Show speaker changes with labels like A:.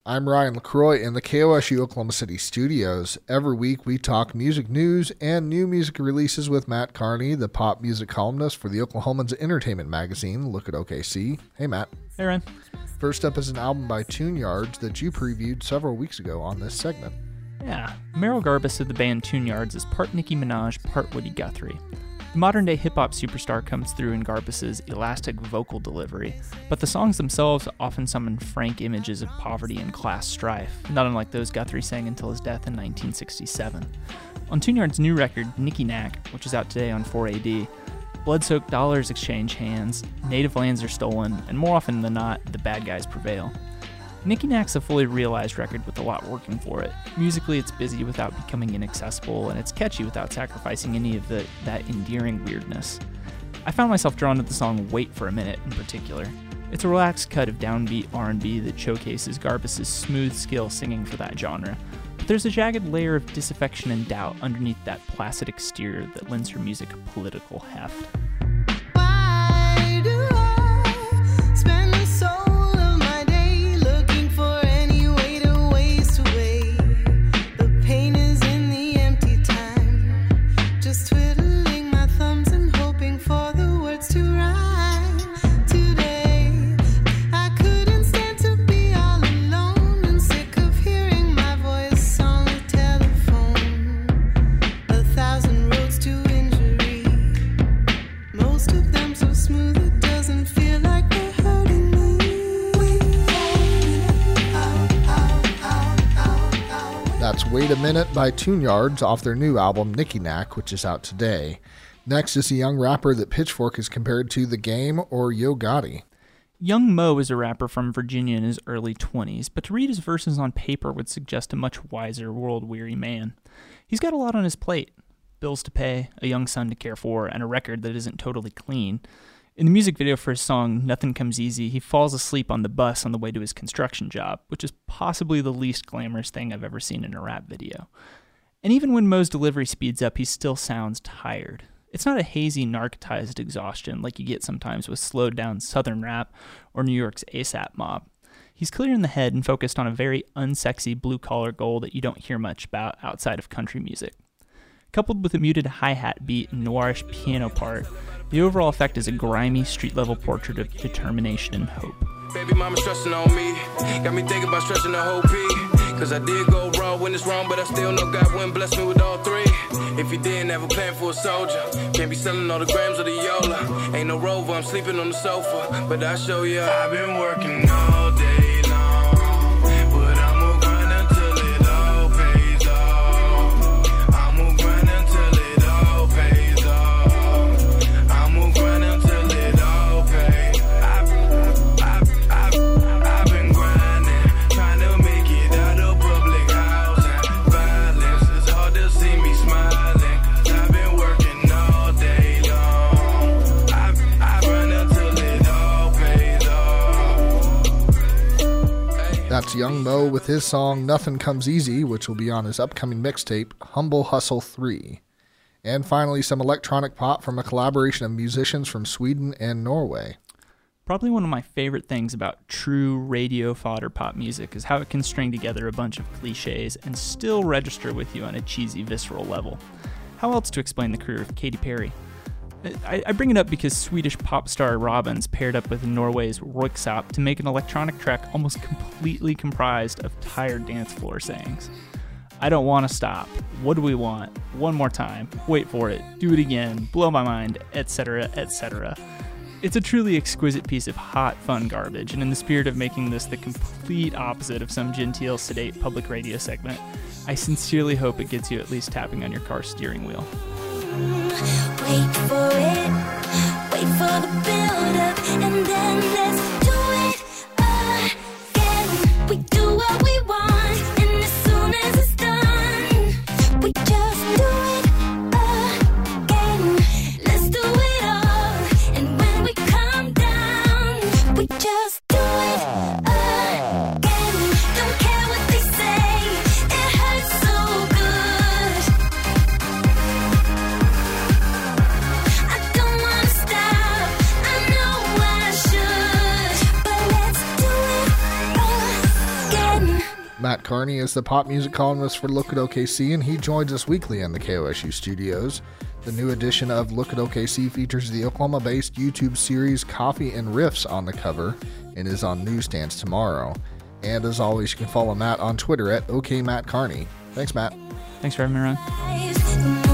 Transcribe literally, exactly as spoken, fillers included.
A: I'm Ryan LaCroix in the K O S U Oklahoma City studios. Every week we talk music news and new music releases with Matt Carney, the pop music columnist for the Oklahoman's entertainment magazine, Look at O K C. Hey, Matt.
B: Hey, Ryan.
A: First up is an album by Tune Yards that you previewed several weeks ago on this segment.
B: Yeah, Merrill Garbus of the band Tune Yards is part Nicki Minaj, part Woody Guthrie. The modern-day hip-hop superstar comes through in Garbus's elastic vocal delivery, but the songs themselves often summon frank images of poverty and class strife, not unlike those Guthrie sang until his death in nineteen sixty-seven. On Tune Yards' new record, Nicky Knack, which is out today on four A D, blood-soaked dollars exchange hands, native lands are stolen, and more often than not, the bad guys prevail. Nicky Knack's a fully realized record with a lot working for it. Musically, it's busy without becoming inaccessible, and it's catchy without sacrificing any of the that endearing weirdness. I found myself drawn to the song Wait for a Minute in particular. It's a relaxed cut of downbeat R and B that showcases Garbus's smooth skill singing for that genre, but there's a jagged layer of disaffection and doubt underneath that placid exterior that lends her music a political heft.
A: Wait a Minute by Tune Yards off their new album Nicky Knack, which is out today. Next is a young rapper that Pitchfork is compared to The Game or Yo Gotti.
B: Young Mo is a rapper from Virginia in his early twenties, but to read his verses on paper would suggest a much wiser, world-weary man. He's got a lot on his plate. Bills to pay, a young son to care for, and a record that isn't totally clean. In the music video for his song, Nothing Comes Easy, he falls asleep on the bus on the way to his construction job, which is possibly the least glamorous thing I've ever seen in a rap video. And even when Mo's delivery speeds up, he still sounds tired. It's not a hazy, narcotized exhaustion like you get sometimes with slowed-down Southern rap or New York's ASAP Mob. He's clear in the head and focused on a very unsexy blue-collar goal that you don't hear much about outside of country music. Coupled with a muted hi-hat beat and noirish piano part, the overall effect is a grimy, street-level portrait of determination and hope.
C: Baby mama stressing on me, got me thinking about stretching the whole P. Cause I did go wrong when it's wrong, but I still know God wouldn't bless me with all three. If he didn't have a plan for a soldier, can't be selling all the grams of the Yola. Ain't no rover, I'm sleeping on the sofa, but I show you I've been working all day long, but I'm gonna grind until it all pays off. I'm gonna grind until it all pays off. I'm gonna grind until it all pays. I've, I've, I've, I've been grinding, trying to make it out of public housing. Violence, it's hard to see me smiling. I've been working all day long. I've, I've run until it all pays off.
A: That's Young Mo with his song Nothing Comes Easy, which will be on his upcoming mixtape, Humble Hustle three. And finally, some electronic pop from a collaboration of musicians from Sweden and Norway.
B: Probably one of my favorite things about true radio fodder pop music is how it can string together a bunch of cliches and still register with you on a cheesy, visceral level. How else to explain the career of Katy Perry? I, I bring it up because Swedish pop star Robins paired up with Norway's Röyksopp to make an electronic track almost completely comprised of tired dance floor sayings. I don't want to stop. What do we want? One more time. Wait for it. Do it again. Blow my mind, et cetera, et cetera. It's a truly exquisite piece of hot, fun garbage, and in the spirit of making this the complete opposite of some genteel, sedate public radio segment, I sincerely hope it gets you at least tapping on your car's steering wheel.
D: Wait for it, wait for the build-up, and then let's do it again. We do what we want, and as soon as it's done, we just do it again. Let's do it all, and when we come down, we just do it again. Don't care what they say, it hurts so good. I don't wanna stop, I know I should.
A: Matt Carney is the pop music columnist for Look at O K C, and he joins us weekly in the K O S U studios. The new edition of Look at O K C features the Oklahoma-based YouTube series Coffee and Riffs on the cover and is on newsstands tomorrow. And as always, you can follow Matt on Twitter at OKMattCarney. Thanks, Matt.
B: Thanks for having me on.
D: Eyes.